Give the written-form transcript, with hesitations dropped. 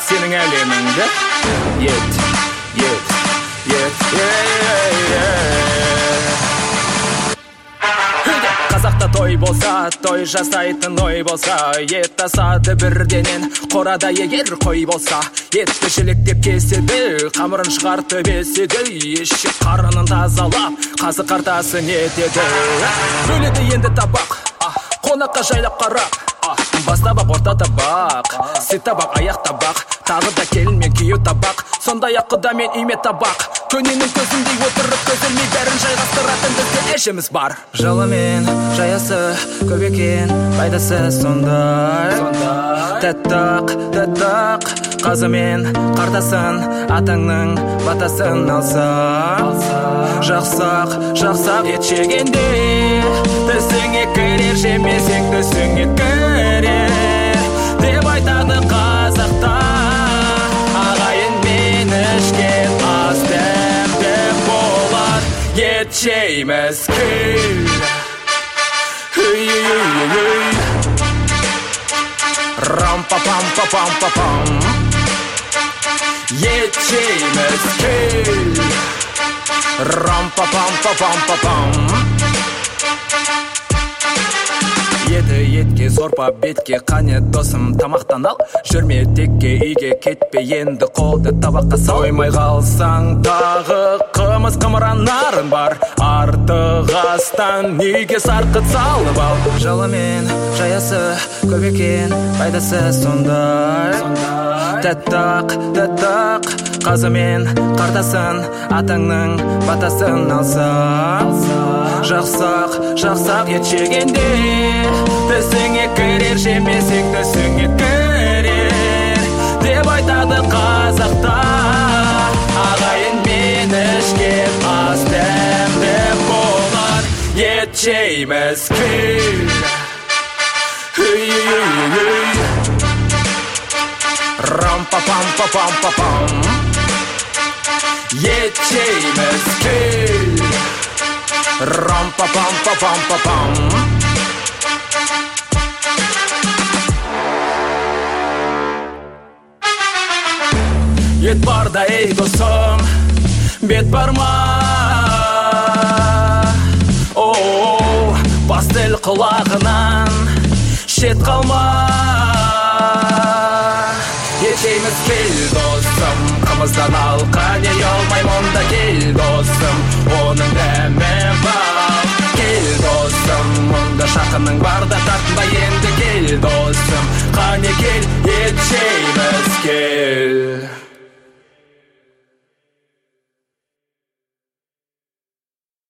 сенің әлеміңді. Ет. Қазақта той болса, той жасайтын ой болса, ет асады бірденен, қорада егер қой болса, етті жіліктеп кеседі, қамырын шығартып беседі, ешек қарынын тазалап, қазы қартасын етеді. Бөледі енді табақ, қонаққа жайлап қарақ, бас табақ, орта табақ, сет табақ, аяқ табақ, тағы да келін мен күйеу табақ, сондай ақ құда мен үйме табақ. Көненің көзіндей отырып көзілмей бәрін жайғастыратын бізде әжеміз бар. Жылы мен жаясы көп екен, пайдасы сондай. Тәттақ, қазы мен қартасын, атаңның батасын алса. Жақсақ ет жегенде, түсіңе кірер, жемесең түсіңе кірер деп айтады қазақта. Ағайын мен ішкен ас дәмді болар, ет жейміз күл. Рам-па-пам-па-пам-па-пам, ет жейміз күл. Рам-па-пам-па-пам-па-пам. Етке зорпа бетке қане досым тамақтан ал, жүрме текке үйге кетпе енді қолды табаққа сал. Оймай қалсаң тағы қымыз қымыран нарын бар, артық астан үйге сарқыт салып ал. Жылы мен жаясы көп екен, пайдасы сондай. Тәттақ, қазы мен қартасын, атаңның батасын алса. Жақсақ ет жегенде, түсіңе кірер, жемесең түсіңе кірер деп айтады қазақта. Ағайын мен ішкен ас дәмді болар, ет жейміз күл. Рам-па-пам-па-пам-па-пам, ет жейміз күл. Рам-па-пам-па-пам-па-пам. Ет барда ей досым, бет бар ма? Бас тіл құлағынан шет қалма. Ет жейміз кел досым, қымыздан ал, қане ұялмай мұнда кел досым, оның дәмі бал. Кел досым, мұнда шақының барда тартынбай